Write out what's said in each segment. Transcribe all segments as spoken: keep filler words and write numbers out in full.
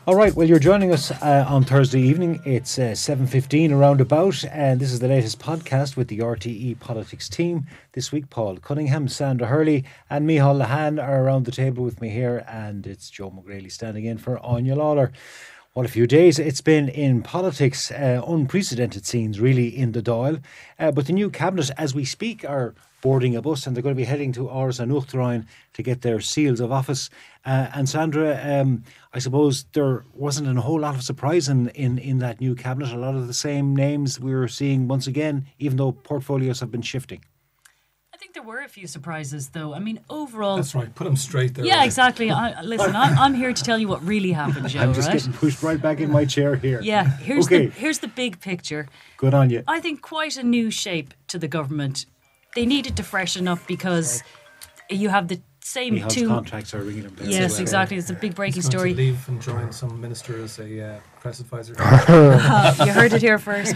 All right, well, you're joining us uh, on Thursday evening. It's uh, seven fifteen around about, and this is the latest podcast with the R T E Politics team. This week, Paul Cunningham, Sandra Hurley and Micheál Lehane are around the table with me here, and it's Joe McGrady standing in for Anya Lawler. What a few days it's been in politics, uh, unprecedented scenes really in the Dáil. Uh, but the new cabinet, as we speak, are boarding a bus and they're going to be heading to Áras an Uachtaráin to get their seals of office. Uh, and Sandra, um, I suppose there wasn't a whole lot of surprise in, in, in that new cabinet. A lot of the same names we were seeing once again, even though portfolios have been shifting. I think there were a few surprises, though. I mean, overall... That's right. Put them straight there. Yeah, right? exactly. I, listen, I'm, I'm here to tell you what really happened, Joe, I'm just right? getting pushed right back in my chair here. Yeah, here's, okay. the, here's the big picture. Good on you. I think quite a new shape to the government. They needed to freshen up because you have the same Micheál's two... contracts are ringing them down. Yes, well. exactly. It's a big breaking He's going story. to leave and join some minister as a uh, press advisor. Uh, you heard it here first.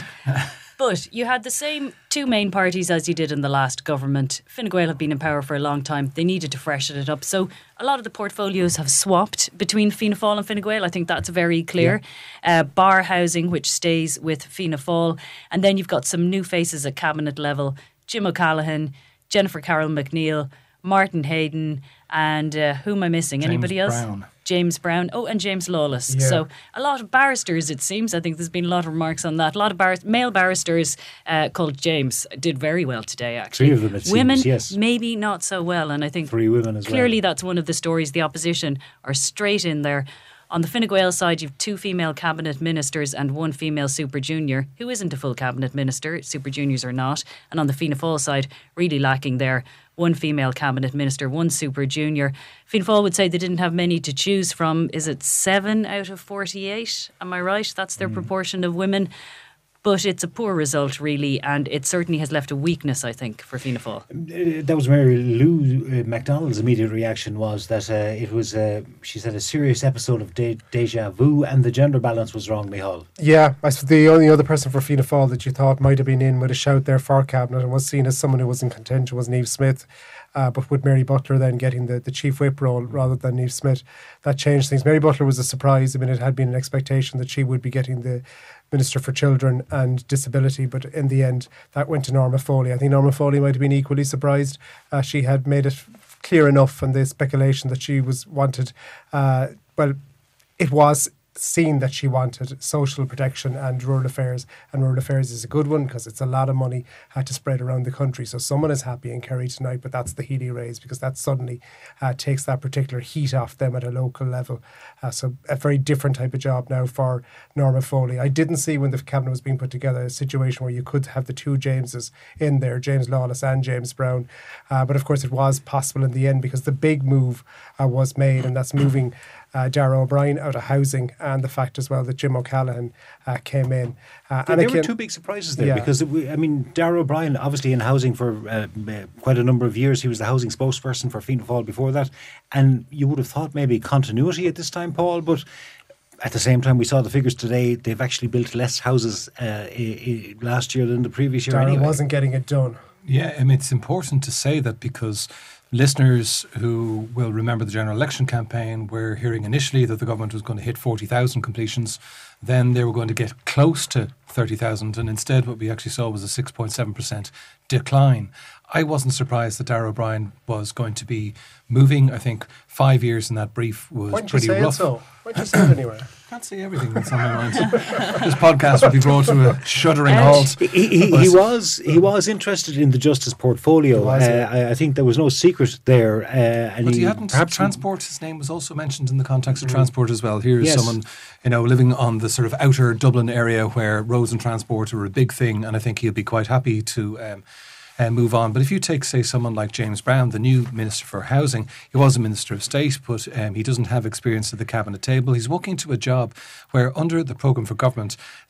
But you had the same two main parties as you did in the last government. Fine Gael have been in power for a long time. They needed to freshen it up. So a lot of the portfolios have swapped between Fianna Fáil and Fine Gael. I think that's very clear. Yeah. Uh, bar housing, which stays with Fianna Fáil. And then you've got some new faces at cabinet level. Jim O'Callaghan, Jennifer Carroll McNeil, Martin Hayden, and uh, who am I missing? James Anybody else? Brown. James Brown. Oh, and James Lawless. Yeah. So a lot of barristers, it seems. I think there's been a lot of remarks on that. A lot of bar- male barristers uh, called James did very well today, actually. Three of them, it Women, seems, yes. maybe not so well. And I think Three women as clearly well. that's one of the stories. The opposition are straight in there. On the Fine Gael side, you've two female cabinet ministers and one female super junior, who isn't a full cabinet minister. Super juniors are not. And on the Fianna Fáil side, really lacking there. One female cabinet minister, one super junior. Fianna Fáil would say they didn't have many to choose from. Is it seven out of forty-eight? Am I right? That's their mm. proportion of women. But it's a poor result, really, and it certainly has left a weakness, I think, for Fianna Fáil. Uh, that was Mary Lou uh, MacDonald's immediate reaction was that uh, it was, uh, she said, a serious episode of de- deja vu, and the gender balance was wrong, Micheál. Yeah, I suppose the only other person for Fianna Fáil that you thought might have been in with a shout there for cabinet and was seen as someone who was in contention was Niamh Smith. Uh, but with Mary Butler then getting the, the chief whip role rather than Niamh Smith, that changed things. Mary Butler was a surprise. I mean, it had been an expectation that she would be getting the Minister for Children and Disability, but in the end, that went to Norma Foley. I think Norma Foley might have been equally surprised. Uh, she had made it clear enough and the speculation that she was wanted. Uh, well, it was seen that she wanted social protection and rural affairs, and rural affairs is a good one because it's a lot of money had to spread around the country. So someone is happy in Kerry tonight, but that's the heat he raised because that suddenly uh, takes that particular heat off them at a local level. Uh, so a very different type of job now for Norma Foley. I didn't see when the cabinet was being put together a situation where you could have the two Jameses in there, James Lawless and James Brown. Uh, but of course it was possible in the end because the big move uh, was made, and that's moving Uh, Darragh O'Brien out of housing, and the fact as well that Jim O'Callaghan uh, came in. Uh, there and there again, were two big surprises there yeah. because, we, I mean, Darragh O'Brien, obviously in housing for uh, uh, quite a number of years, he was the housing spokesperson for Fianna Fáil before that, and you would have thought maybe continuity at this time, Paul, but at the same time we saw the figures today, they've actually built less houses uh, I- I last year than the previous year Darragh anyway. wasn't getting it done. Yeah, I mean, it's important to say that because listeners who will remember the general election campaign were hearing initially that the government was going to hit forty thousand completions. Then they were going to get close to thirty thousand, and instead what we actually saw was a six point seven percent decline. I wasn't surprised that Darragh O'Brien was going to be moving. I think five years in that brief was Why don't you pretty say rough. it so? Why don't you say it anyway? I can't say everything that's on my mind. This podcast will be brought to a shuddering Ouch. halt. He, he, he was he was interested in the Justice portfolio. He was, yeah. uh, I, I think there was no secret there. Uh, and But he, he hadn't perhaps transport. His name was also mentioned in the context of transport as well. Here's Yes. someone, you know, living on the sort of outer Dublin area where roads and transport are a big thing, and I think he'll be quite happy to um, uh, move on. But if you take, say, someone like James Brown, the new Minister for Housing, he was a Minister of State, but um, he doesn't have experience at the cabinet table. He's walking into a job where under the programme for government,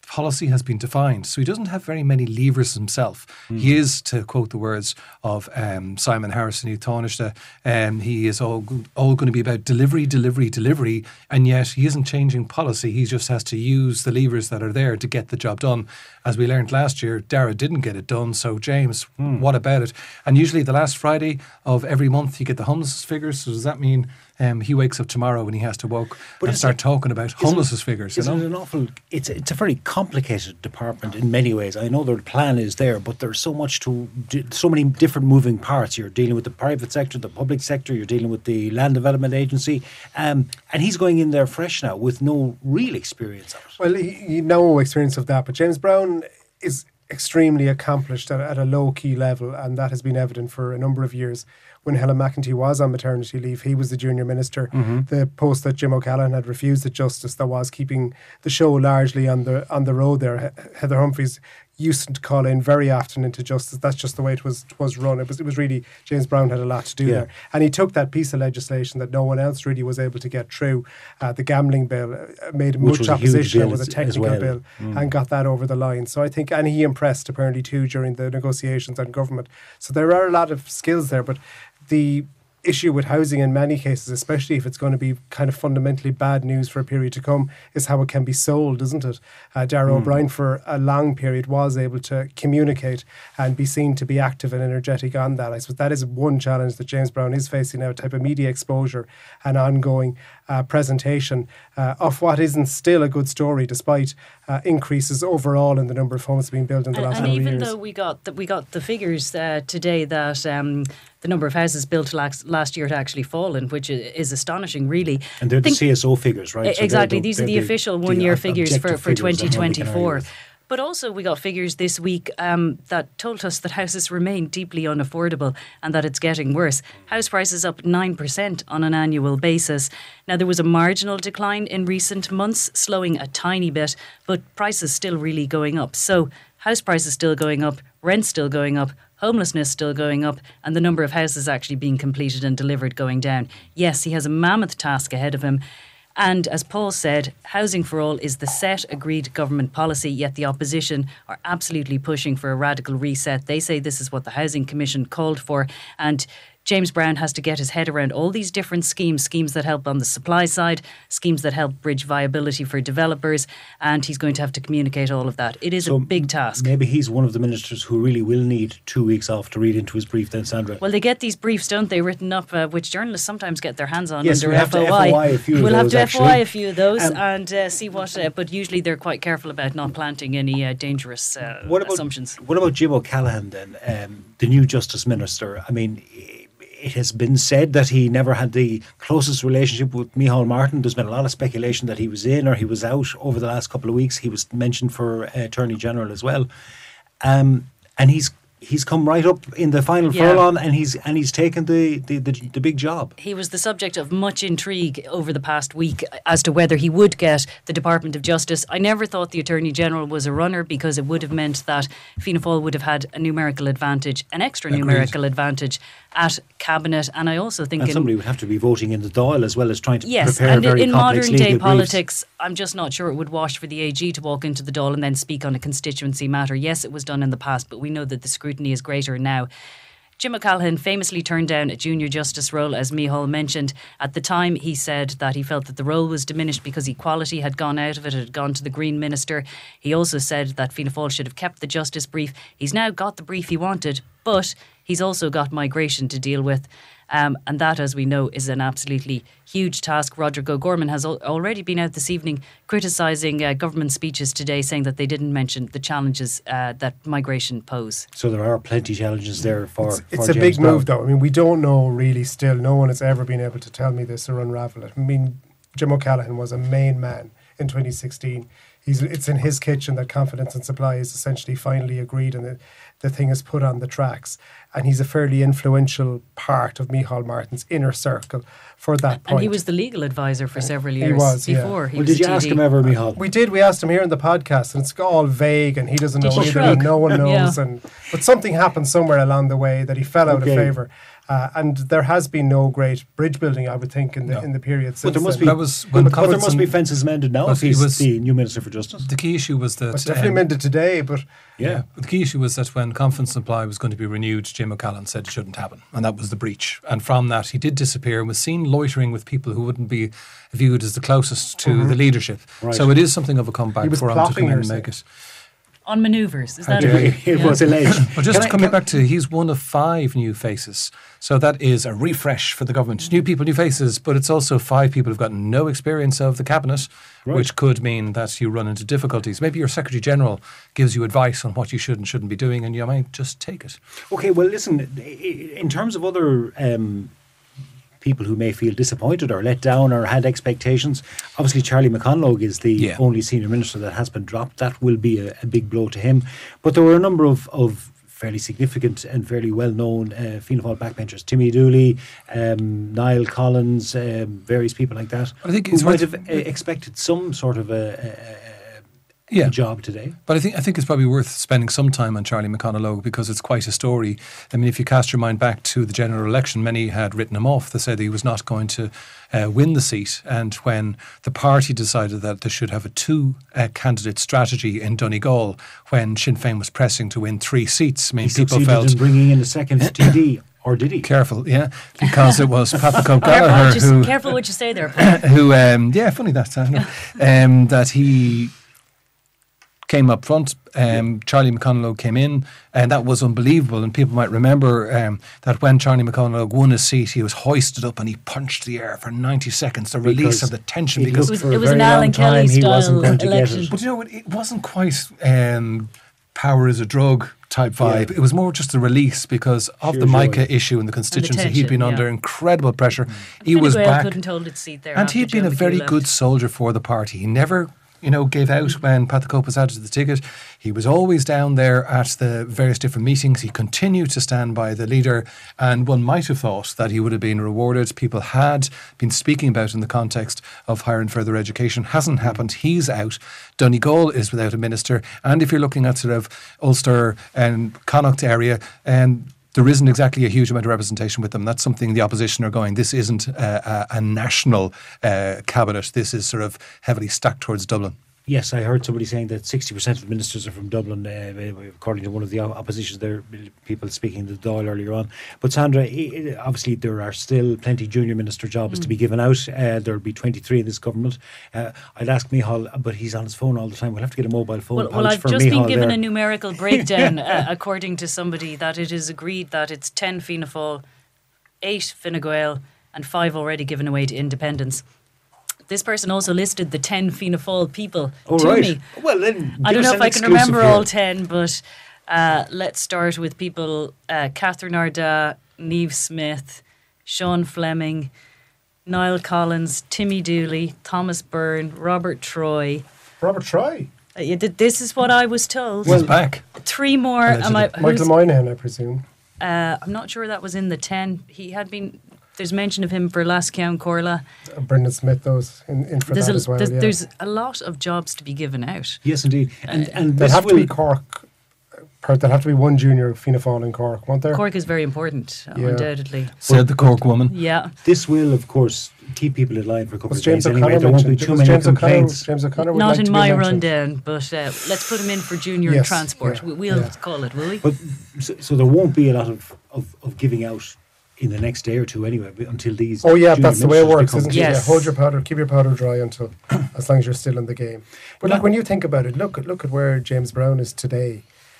policy has been defined. So he doesn't have very many levers himself. Mm. He is, to quote the words of um, Simon Harrison, who Taoiseach, um, he is all, all going to be about delivery, delivery, delivery, and yet he isn't changing policy. He just has to use the levers that are there to get the job done. As we learned last year, Dara didn't get it done, so James, mm. what about it? And usually the last Friday of every month you get the homeless figures, so does that mean Um, he wakes up tomorrow and he has to woke but and start it, talking about homelessness figures? Isn't you know? it an awful? It's it's a very complicated department in many ways. I know their plan is there, but there's so much to, so many different moving parts. You're dealing with the private sector, the public sector. You're dealing with the Land Development Agency, um, and he's going in there fresh now with no real experience of it. Well, he, he no experience of that, but James Browne is extremely accomplished at, at a low key level, and that has been evident for a number of years. When Helen McEntee was on maternity leave, he was the junior minister. Mm-hmm. The post that Jim O'Callaghan had refused at Justice, that was keeping the show largely on the on the road there. Heather Humphreys used to call in very often into Justice. That's just the way it was was run. It was it was really, James Browne had a lot to do yeah. there. And he took that piece of legislation that no one else really was able to get through, uh, the gambling bill, uh, made Which much opposition. It was a as, technical as well. bill mm. and got that over the line. So I think, and he impressed apparently too during the negotiations on government. So there are a lot of skills there, but the issue with housing in many cases, especially if it's going to be kind of fundamentally bad news for a period to come, is how it can be sold, isn't it? Uh, Dara mm. O'Brien for a long period was able to communicate and be seen to be active and energetic on that. I suppose that is one challenge that James Browne is facing now, a type of media exposure and ongoing uh, presentation uh, of what isn't still a good story, despite uh, increases overall in the number of homes being built in the and, last and number of years. And even though we got the, we got the figures uh, today that um, the number of houses built last, last year had actually fallen, which is astonishing, really. And they're the C S O figures, right? So exactly. the, These are the official one-year figures for, for twenty twenty-four. But also we got figures this week um, that told us that houses remain deeply unaffordable and that it's getting worse. House prices up nine percent on an annual basis. Now, there was a marginal decline in recent months, slowing a tiny bit, but prices still really going up. So house prices still going up, rent still going up, homelessness still going up, and the number of houses actually being completed and delivered going down. Yes, he has a mammoth task ahead of him. And as Paul said, Housing for All is the set, agreed government policy, yet the opposition are absolutely pushing for a radical reset. They say this is what the Housing Commission called for, and James Browne has to get his head around all these different schemes, schemes that help on the supply side, schemes that help bridge viability for developers, and he's going to have to communicate all of that. It is so a big task. Maybe he's one of the ministers who really will need two weeks off to read into his brief then, Sandra. Well, they get these briefs, don't they, written up, uh, which journalists sometimes get their hands on yes, under we have F O I. To F O I a few we'll of have those, to actually. F O I a few of those um, and uh, see what, uh, but usually they're quite careful about not planting any uh, dangerous uh, what about, assumptions. What about Jim O'Callaghan then, um, the new Justice Minister? I mean, it has been said that he never had the closest relationship with Micheál Martin. There's been a lot of speculation that he was in or he was out over the last couple of weeks. He was mentioned for uh, Attorney General as well. Um, and he's he's come right up in the final yeah. furlong and he's and he's taken the, the, the, the big job. He was the subject of much intrigue over the past week as to whether he would get the Department of Justice. I never thought the Attorney General was a runner because it would have meant that Fianna Fáil would have had a numerical advantage, an extra Agreed. numerical advantage at Cabinet. And I also think... And in, somebody would have to be voting in the Dáil as well as trying to yes, prepare and very in complex modern day legal politics, briefs. I'm just not sure it would wash for the A G to walk into the Dáil and then speak on a constituency matter. Yes, it was done in the past, but we know that the scrutiny is greater now. Jim O'Callaghan famously turned down a junior justice role, as Micheál mentioned. At the time, he said that he felt that the role was diminished because equality had gone out of it, it had gone to the Green Minister. He also said that Fianna Fáil should have kept the justice brief. He's now got the brief he wanted, but he's also got migration to deal with. Um, and that, as we know, is an absolutely huge task. Roderick O'Gorman has al- already been out this evening criticising uh, government speeches today, saying that they didn't mention the challenges uh, that migration pose. So there are plenty of challenges there for It's, for it's a James big Browne. move, though. I mean, we don't know really still. No one has ever been able to tell me this or unravel it. I mean, Jim O'Callaghan was a main man in twenty sixteen. He's, it's in his kitchen that confidence and supply is essentially finally agreed and the, the thing is put on the tracks. And he's a fairly influential part of Micheál Martin's inner circle for that point. And he was the legal advisor for several years he was, before yeah. he well, was did you a T D. ask him ever, Micheál? We did. We asked him here in the podcast, and it's all vague, and he doesn't Did know he either, shrug? and no one knows. Yeah. And but something happened somewhere along the way that he fell out Okay. of favour. Uh, and there has been no great bridge building, I would think, in the No. in the period since But there must then. be, That was when but, but there must Collinson- be fences mended now But if he he's was- the new Minister for Justice. The key issue was that It's definitely um, mended today, but Yeah. But the key issue was that when Confidence Supply was going to be renewed, Jim O'Callaghan said it shouldn't happen. And that was the breach. And from that, he did disappear and was seen loitering with people who wouldn't be viewed as the closest to the leadership. Right. So it is something of a comeback He was for him to plotting, come in you're and saying? make it. On manoeuvres, is How that dare it? It Yeah. was alleged. But just Can I- coming can- back to, he's one of five new faces. So that is a refresh for the government. New people, new faces, but it's also five people who've got no experience of the cabinet, Right. which could mean that you run into difficulties. Maybe your Secretary General gives you advice on what you should and shouldn't be doing, and you might just take it. Okay, well, listen, i- i- in terms of other um, people who may feel disappointed or let down or had expectations, obviously Charlie McConalogue is the Yeah. only senior minister that has been dropped. That will be a, a big blow to him. But there were a number of, of fairly significant and fairly well-known uh, Fianna Fáil backbenchers. Timmy Dooley, um, Niall Collins, um, various people like that, I think who it's might worth- have uh, expected some sort of a, a, a, Yeah. a job today. But I think I think it's probably worth spending some time on Charlie McConalogue because it's quite a story. I mean, if you cast your mind back to the general election, many had written him off. They said he was not going to uh, win the seat. And when the party decided that they should have a two-candidate strategy in Donegal, when Sinn Féin was pressing to win three seats, I mean, He people succeeded felt in bringing in a second T D, or did he? careful, yeah, because it was Patrick Careful, O'Gallagher just who careful what you say there, Paul. who, um, yeah, funny that, I know, um, that he came up front. Um, Charlie McConalogue came in, and that was unbelievable. And people might remember um, that when Charlie McConalogue won his seat, he was hoisted up and he punched the air for ninety seconds. The release Because of the tension, it because It was, for a it was very an long Alan time Kelly he style wasn't going to get election. it. but you know, it, it wasn't quite um, power is a drug type vibe. Yeah. It was more just the release because of Sheer the Micah joy. issue in the constituency. He'd tension, been yeah. under incredible pressure. He Fine was Gael back. couldn't hold its seat there. And after he'd been Joe a very McHugh good left. soldier for the party. He never, you know, gave out when Pat the Cope was added to the ticket. He was always down there at the various different meetings. He continued to stand by the leader, and one might have thought that he would have been rewarded. People had been speaking about in the context of higher and further education. Hasn't happened. He's out. Donegal is without a minister. And if you're looking at sort of Ulster and Connacht area, and there isn't exactly a huge amount of representation with them. That's something the opposition are going, this isn't a, a, a national uh, cabinet. This is sort of heavily stacked towards Dublin. Yes, I heard somebody saying that sixty percent of the ministers are from Dublin, uh, according to one of the oppositions there, people speaking to Dáil earlier on. But Sandra, i- i- obviously there are still plenty junior minister jobs to be given out. Uh, there'll be twenty-three in this government. Uh, I'd ask Micheál, but he's on his phone all the time. We'll have to get a mobile phone Well, pouch well, I've for just been Micheál given there. a numerical breakdown, uh, according to somebody, that it is agreed that it's ten Fianna Fáil, eight Fine Gael, and five already given away to independents. This person also listed the ten Fianna Fáil people Oh, to right. me. Well, then I give don't us know an if I can exclusive remember here. all ten, but uh, let's start with people uh, Catherine Arda, Niamh Smith, Sean Fleming, Niall Collins, Timmy Dooley, Thomas Byrne, Robert Troy. Robert Troy, Uh, you did- this is what I was told. He's back. Three more. Am I, Michael who's- Moynihan, I presume. uh, I'm not sure that was in the ten. He had been. There's mention of him for Lascown Corla. Uh, Brendan Smith, those in, in for There's that a, as well. there's, yeah. there's a lot of jobs to be given out. Yes, indeed. And, and There'd this have to will, be Cork. uh, There'd have to be one junior Fianna Fáil in Cork, won't there? Cork is very important, uh, Yeah. undoubtedly. Said the Cork woman. Yeah. this will, of course, keep people in line for a couple Was of James days anyway. O'Connor There won't be mentioned? too Was many James O'Connor, complaints. James O'Connor would Not like in to be my mentioned. rundown, but uh, let's put him in for junior Yes, transport. yeah, We- We'll yeah. call it, will we? But so, so there won't be a lot of, of, of giving out in the next day or two anyway, but until these. Oh yeah, junior that's the way it ministers works, become- isn't it? Yes. Yeah, hold your powder, keep your powder dry until, as long as you're still in the game. But like when you think about it, look at look at where James Brown is today.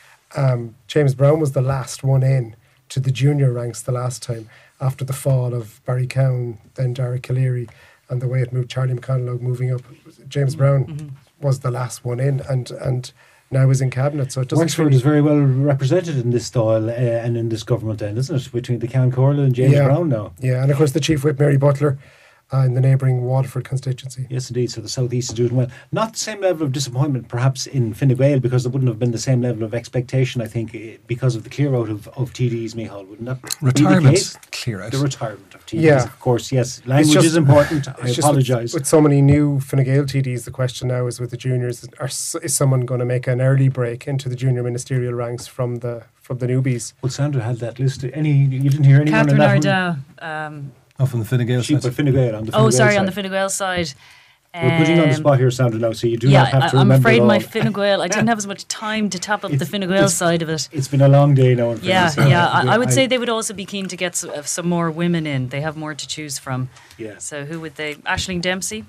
Um, James Brown was the last one in to the junior ranks the last time after the fall of Barry Cowan, then Derek Calleary, and the way it moved. Charlie McConalogue moving up. James Brown Mm-hmm. was the last one in, and and now is in cabinet. So it doesn't. Wexford really- is very well represented in this style uh, and in this government then, isn't it? Between the Count Corlin and James Yeah. Brown now. Yeah, and of course the chief whip Mary Butler. uh, in the neighbouring Waterford constituency. Yes, indeed. So the South East is doing well. Not the same level of disappointment, perhaps, in Fine Gael, because there wouldn't have been the same level of expectation, I think, eh, because of the clear out of, of T Ds, Micheál, wouldn't that be the Retirement case? clear out. The retirement of T Ds, Yeah. of course, yes. Language just- is important. I It's just apologise. With, with so many new Fine Gael T Ds, the question now is with the juniors: are, s- is someone going to make an early break into the junior ministerial ranks from the from the newbies? Well, Sandra had that list. Any You didn't hear anyone Catherine in that one? Ardow. Um, Oh, from the Fine Gael She, side. but Fine Gael on the Fine oh, Gael sorry, side. on the Fine Gael side. We're putting you on the Um, spot here, Sandra, now, so you do yeah, not have to I, I'm remember afraid it my all. Fine Gael, I didn't have as much time to tap up the It's- Fine Gael it's- side of it. It's been a long day now. in Yeah, fairness. yeah. I, I would I- say they would also be keen to get some, uh, some more women in. They have more to choose from. Yeah. So who would they? Aisling Dempsey?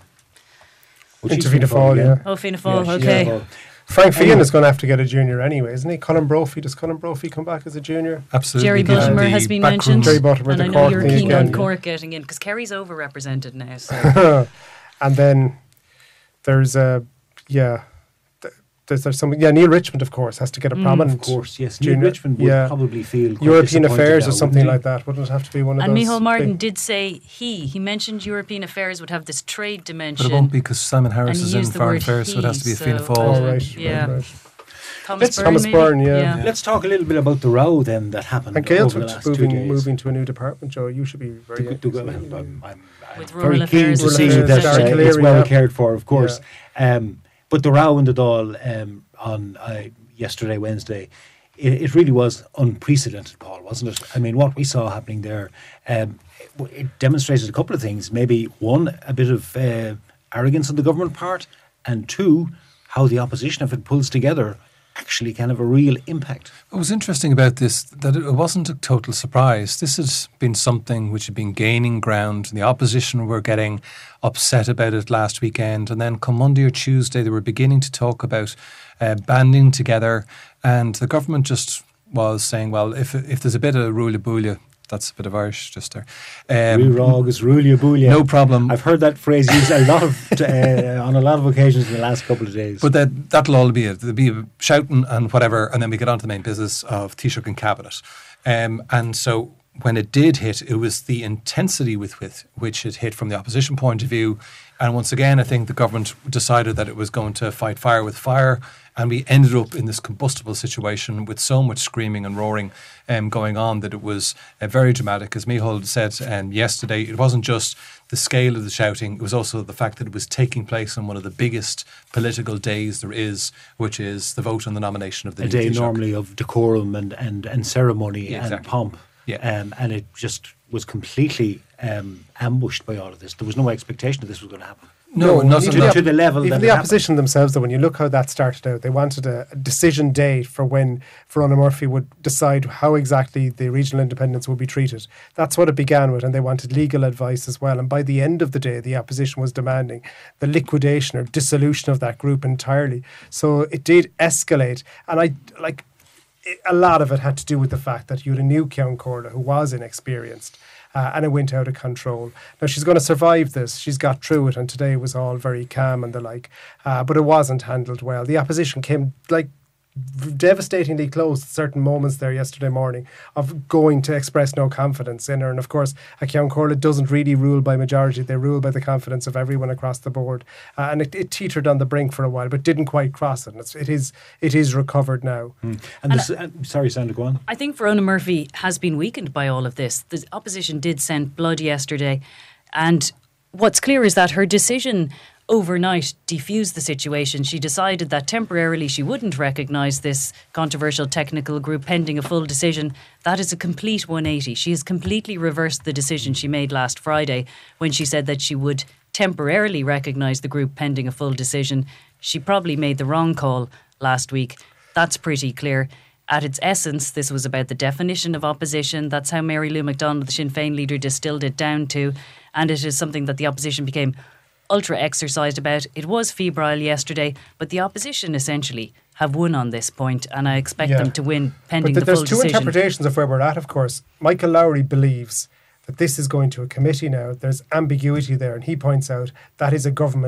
Well, Into she's Fianna Fianna Fáil Fáil, again. yeah. Oh, Fianna Yeah, Fáil. she's okay. Fianna Fáil. Frank Fionn Anyway. is going to have to get a junior anyway, isn't he? Colin Brophy, does Colin Brophy come back as a junior? Absolutely. Jerry given Buttimer the has been backroom- mentioned. Jerry Buttimer, and the I know Cork you're thing keen again, on yeah. Cork getting in because Kerry's overrepresented now. So. And then there's a yeah, th- there's, there's some yeah. Neil Richmond, of course, has to get a prominent. Of course, yes. Neil Junior- Richmond would yeah. probably feel quite European disappointed affairs now, or something wouldn't like that. Wouldn't it have to be one of And those? Micheál Martin big- did say he. He mentioned European affairs would have this trade But dimension. it won't be because Simon Harris And is he in used the Foreign word Affairs, so it has to be a he, Fianna so- Fáil. Oh, right, Yeah. right, right. Thomas Let's- Byrne, Thomas maybe? Byrne, yeah. Let's talk a little bit about the row then that happened And over the Gael's last two moving days. moving to a new department, Joe. You should be very. To- to- interested. I'm, I'm, I'm With very rural keen affairs to and see rural that affairs. uh, Dark it's Leary, well yeah. cared for, of course. Um, but the row in the Dáil um, on uh, yesterday, Wednesday, it, it really was unprecedented, Paul, wasn't it? I mean, what we saw happening there, um, it, it demonstrated a couple of things. Maybe one, a bit of uh, arrogance on the government part, and two, how the opposition, if it pulls together, actually can have a real impact. What was interesting about this, that it wasn't a total surprise. This has been something which had been gaining ground. The opposition were getting upset about it last weekend. And then come Monday or Tuesday, they were beginning to talk about uh, banding together. And the government just was saying, well, if if there's a bit of rula-boolia, that's a bit of Irish just there. Um, Rúragos, rúlia búlia. no problem. I've heard that phrase used a lot of uh, on a lot of occasions in the last couple of days. But that, that'll all be it. There'll be shouting and whatever, and then we get on to the main business of Taoiseach and Cabinet. Um, and so when it did hit, it was the intensity with, with which it hit from the opposition point of view. And once again, I think the government decided that it was going to fight fire with fire. And we ended up in this combustible situation with so much screaming and roaring um, going on that it was uh, very dramatic. As Micheál said um, yesterday, it wasn't just the scale of the shouting, it was also the fact that it was taking place on one of the biggest political days there is, which is the vote on the nomination of the a new day Taoiseach. normally of decorum and, and, and ceremony Yeah, and exactly. pomp. Yeah. Um, and it just was completely um, ambushed by all of this. There was no expectation that this was going to happen. No, not even at to, all. the, to the level Even that the it opposition themselves, though, when you look how that started out, they wanted a, a decision date for when Verona Murphy would decide how exactly the regional independents would be treated. That's what it began with, and they wanted legal advice as well. And by the end of the day, the opposition was demanding the liquidation or dissolution of that group entirely. So it did escalate, and I like it, a lot of it had to do with the fact that you had a new Ceann Comhairle who was inexperienced. Uh, and it went out of control. Now, she's going to survive this. She's got through it, and today was all very calm and the like. Uh, but it wasn't handled well. The opposition came, like, devastatingly close at certain moments there yesterday morning of going to express no confidence in her. And of course, a Ceann Comhairle doesn't really rule by majority. They rule by the confidence of everyone across the board. Uh, and it, it teetered on the brink for a while, but didn't quite cross it. And it's, it is it is recovered now. happened. And, this, uh, sorry, Sandra, go on. I think Verona Murphy has been weakened by all of this. The opposition did send blood yesterday, and what's clear is that her decision overnight defused the situation. She decided that temporarily she wouldn't recognise this controversial technical group pending a full decision. That is a complete one eighty. She has completely reversed the decision she made last Friday when she said that she would temporarily recognise the group pending a full decision. She probably made the wrong call last week. That's pretty clear. At its essence, this was about the definition of opposition. That's how Mary Lou McDonald, the Sinn Féin leader, distilled it down to. And it is something that the opposition became ultra exercised about. It was febrile yesterday, but the opposition essentially have won on this point, and I expect Yeah. them to win pending But the th- full there's two decision. interpretations of where we're at, of course. Michael Lowry believes that this is going to a committee now. There's ambiguity there, and he points out that is a government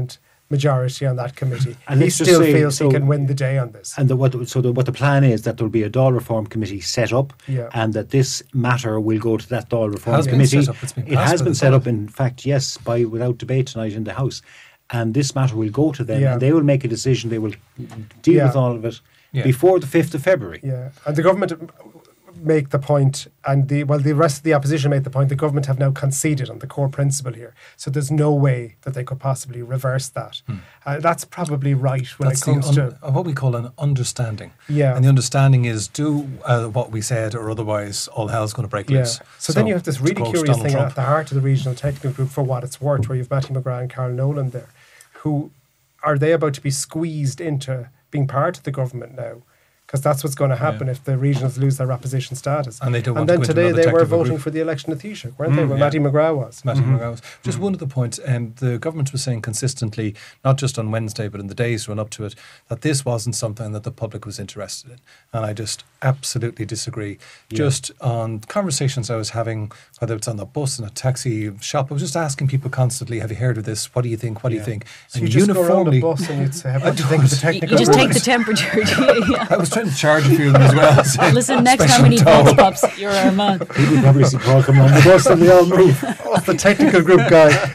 majority on that committee. And he let's just still say- feels so- he can win the day on this. And the, what, so the, what the plan is that there will be a Dáil Reform Committee set up, Yeah. and that this matter will go to that Dáil Reform has been Committee. set up. It's been it passed has by been the set Dáil. up, in fact, yes, by without debate tonight in the House. And this matter will go to them, Yeah. and they will make a decision. They will deal Yeah. with all of it Yeah. before the fifth of February. Yeah, and the government make the point, and the well, the rest of the opposition make the point. The government have now conceded on the core principle here, so there's no way that they could possibly reverse that. Uh, that's probably right when That's it comes the un- to uh, what we call an understanding. Yeah. And the understanding is do uh, what we said, or otherwise all hell's going to break yeah. loose. So, then you have this to really quote curious Donald thing Trump. at the heart of the regional technical group, for what it's worth, where you've Matty McGrath and Carl Nolan there, who are they about to be squeezed into being part of the government now? Because that's what's going to happen Yeah. if the regionals lose their opposition status. And they don't want then to go into today another they were technical voting group. for the election of Taoiseach, weren't they? Well, yeah. Matty McGrath was. Matty McGrath. Just one of the points, um, the government was saying consistently, not just on Wednesday, but in the days run up to it, that this wasn't something that the public was interested in. And I just absolutely disagree. Just on conversations I was having, whether it's on the bus, in a taxi shop, I was just asking people constantly, have you heard of this? What do you think? What do you Yeah. think? So you just go around the bus and you'd say, what do you think of the You, technical you just group? take the temperature. yeah. I was trying to charge a few of them as well. so Listen, next special how many toll. box pops you're our man. People probably see Paul come on the bus and they all move. What's the technical group guy?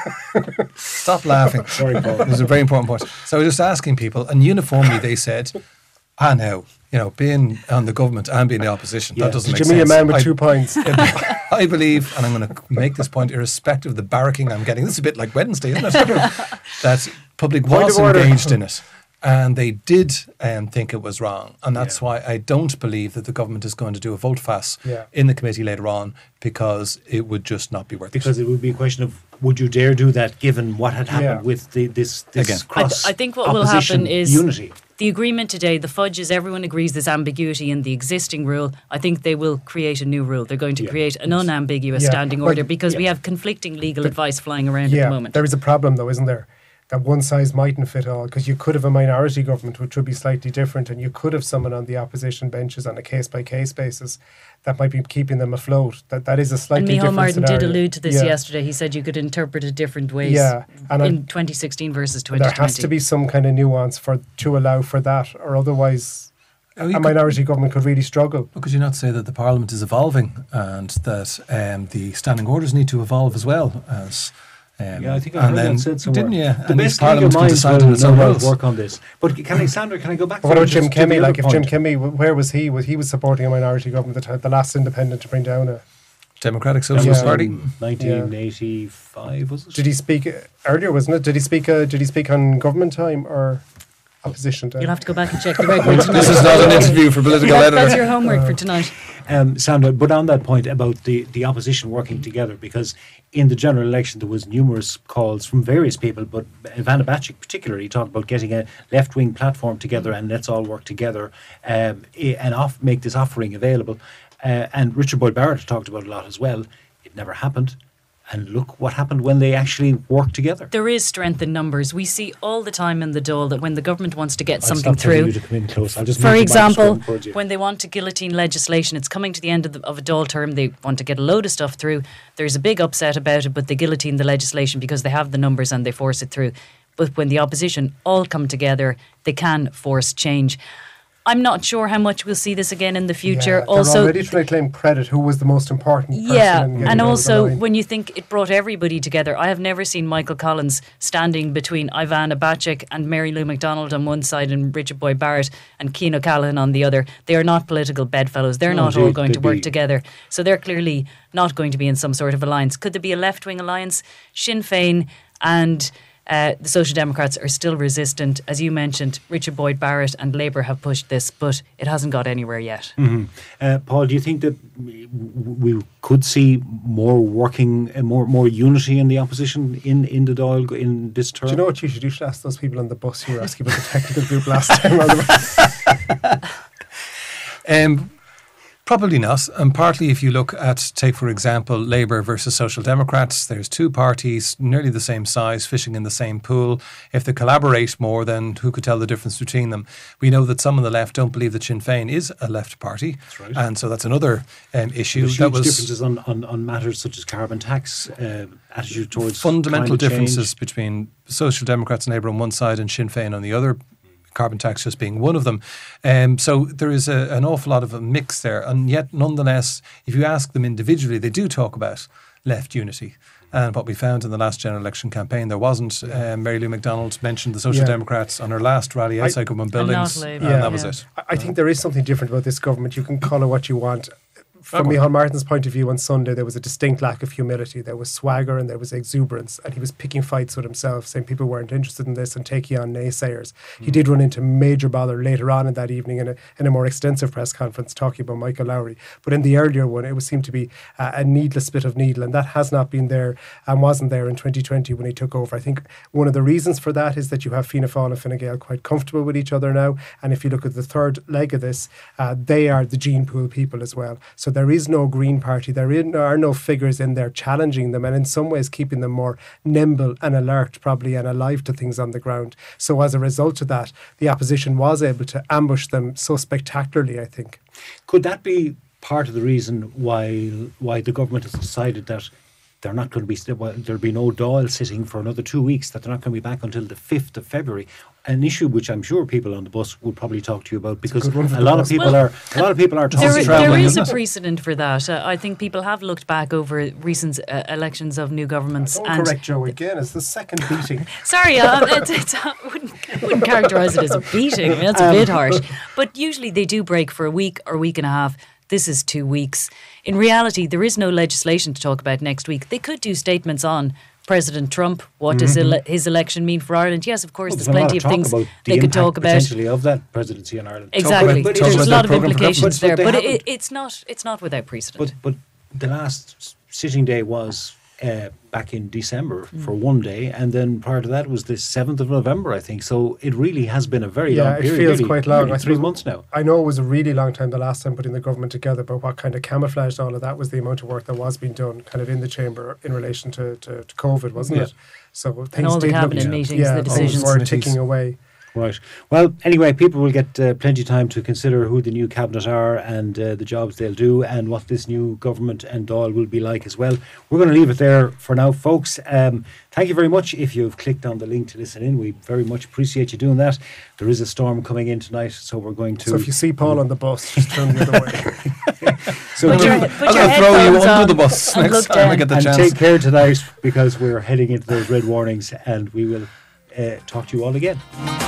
Stop laughing. Sorry, Paul. It was a very important point. So I was just asking people, and uniformly they said, ah, no, you know, being on the government and being the opposition, Yeah. that doesn't Did make you mean a sense. man with I, two points? I believe, and I'm going to make this point irrespective of the barracking I'm getting, this is a bit like Wednesday, isn't it? that public Point was of order. engaged in it. And they did um, think it was wrong. And that's Yeah. why I don't believe that the government is going to do a vote fast Yeah. in the committee later on, because it would just not be worth Because it. it would be a question of, would you dare do that given what had happened Yeah. with the, this, this Again. I, cross th- I think what will opposition happen is unity? the agreement today, the fudge is everyone agrees there's ambiguity in the existing rule. I think they will create a new rule. They're going to Yeah. create an unambiguous Yeah. standing Well, order because yeah. we have conflicting legal advice flying around at yeah, the moment. there is a problem though, isn't there? That one size mightn't fit all, because you could have a minority government which would be slightly different, and you could have someone on the opposition benches on a case by case basis that might be keeping them afloat. That that is a And slightly Micheál different Martin scenario. did allude to this Yeah. yesterday. He said you could interpret it different ways Yeah, and I- in twenty sixteen versus twenty twenty. There has to be some kind of nuance for to allow for that, or otherwise Oh, you a could- minority government could really struggle. But could you not say that the Parliament is evolving and that um, the standing orders need to evolve as well as? Um, Yeah, I think I and heard then, that said somewhere. didn't you? The and each best legal Parliament can minds decide will on its no own doubt rules. work on this. But can I, Sandra, can I go back? But what about just Jim to the Kemmy? other Like if Jim point? Kemmy, wh- where was he? Was he was supporting a minority government that had the last independent to bring down a? Democratic That was Socialist Yeah. Party. in nineteen eighty-five, was it? Did he speak uh, earlier? Wasn't it? Did he speak? Uh, did he speak on government time or opposition time? You'll have to go back and check the record tonight. This is not an interview for political That- editor. That's your homework for tonight. Um, Sandra, but on that point about the, the opposition working together, because in the general election there was numerous calls from various people, but Ivana Bacik particularly talked about getting a left-wing platform together and let's all work together um, i- and off, make this offering available. Uh, and Richard Boyd Barrett talked about it a lot as well. It never happened. And look what happened when they actually worked together. There is strength in numbers. We see all the time in the Dáil that when the government wants to get I'll something stop telling through, you to come in close. I'll just for move the microphone example, towards you. when they want to guillotine legislation, it's coming to the end of, the, of a Dáil term, they want to get a load of stuff through. There's a big upset about it, but they guillotine the legislation because they have the numbers and they force it through. But when the opposition all come together, they can force change. I'm not sure how much we'll see this again in the future. Yeah, they're also, already trying to claim credit. Who was the most important person? yeah, in getting and over the also line. when you think it brought everybody together, I have never seen Michael Collins standing between Ivana Bacik and Mary Lou MacDonald on one side and Richard Boyd Barrett and Cian O'Callaghan on the other. They are not political bedfellows. They're No, not all they'd- going to they'd work be- together. So they're clearly not going to be in some sort of alliance. Could there be a left-wing alliance? Sinn Féin and uh, the Social Democrats are still resistant. As you mentioned, Richard Boyd Barrett and Labour have pushed this, but it hasn't got anywhere yet. Mhm. Uh, Paul, do you think that we we could see more working, uh, more more unity in the opposition in in the Dáil in this term? Do you know what you should do? You should ask those people on the bus who were asking about the technical group last time. On the Um, Probably not. And partly if you look at, take for example, Labour versus Social Democrats, there's two parties, nearly the same size, fishing in the same pool. If they collaborate more, then who could tell the difference between them? We know that some on the left don't believe that Sinn Féin is a left party. That's right. And so that's another um, issue. There's that huge was differences on, on, on matters such as carbon tax, uh, attitude towards fundamental climate change. differences between Social Democrats and Labour on one side and Sinn Féin on the other. Carbon tax just being one of them. Um, so there is a, an awful lot of a mix there. And yet, nonetheless, if you ask them individually, they do talk about left unity. And what we found in the last general election campaign, there wasn't. Um, Mary Lou McDonald mentioned the Social Yeah. Democrats on her last rally outside I, government And not buildings. Labour. And Yeah. that was Yeah. it. I, I think there is something different about this government. You can call it what you want. From Okay. Micheál Martin's point of view on Sunday, there was a distinct lack of humility. There was swagger and there was exuberance. And he was picking fights with himself, saying people weren't interested in this and taking on naysayers. Mm. He did run into major bother later on in that evening in a, in a more extensive press conference talking about Michael Lowry. But in the earlier one, it was seemed to be uh, a needless bit of needle. And that has not been there and wasn't there in twenty twenty when he took over. I think one of the reasons for that is that you have Fianna Fáil and Fine Gael quite comfortable with each other now. And if you look at the third leg of this, uh, they are the gene pool people as well. So there is no Green Party. There are no figures in there challenging them and in some ways keeping them more nimble and alert probably and alive to things on the ground. So as a result of that, the opposition was able to ambush them so spectacularly, I think. Could that be part of the reason why why the government has decided that they're not going to be, well, there'll be no Dáil sitting for another two weeks, that they're not going to be back until the fifth of February? An issue which I'm sure people on the bus will probably talk to you about, because good one for a the lot bus. of people Well, are a lot of people are talking There, about there travelling, is a isn't it? precedent for that. Uh, I think people have looked back over recent uh, elections of new governments. Don't and correct Joe again. It's the second beating. Sorry, uh, it's, it's, I wouldn't, wouldn't characterise it as a beating. I mean, that's a bit harsh. But usually they do break for a week or week and a half. This is two weeks. In reality, there is no legislation to talk about next week. They could do statements on President Trump. What does ele- his election mean for Ireland? Yes, of course, Well, there's there's a lot plenty of talk things about the they could impact talk about. potentially of that presidency in Ireland. Exactly. But- but There's it's- a lot of programme for implications government. there, But but they it, it's not it's not without precedent. But but the last s- sitting day was uh, back in December for one day, and then prior to that was the seventh of November, I think. So it really has been a very Yeah, long it period. feels nearly- quite long. nearly I three suppose- months now. I know it was a really long time the last time putting the government together, but what kind of camouflaged all of that was the amount of work that was being done kind of in the chamber in relation to, to, to COVID, wasn't Yeah. it? So things all the did look- cabinet meetings, yeah, the things decisions. were Committees. ticking away. Right. Well, anyway, people will get uh, plenty of time to consider who the new cabinet are and uh, the jobs they'll do and what this new government and Dáil will be like as well. We're going to leave it there for now, folks. Um, thank you very much if you've clicked on the link to listen in. We very much appreciate you doing that. There is a storm coming in tonight, so we're going to... So if you see Paul on the bus, just turn the other way. so Put your, I'm put going your to throw you headphones under on the bus and next look time I down. get the and chance. take care tonight, because we're heading into those red warnings, and we will uh, talk to you all again.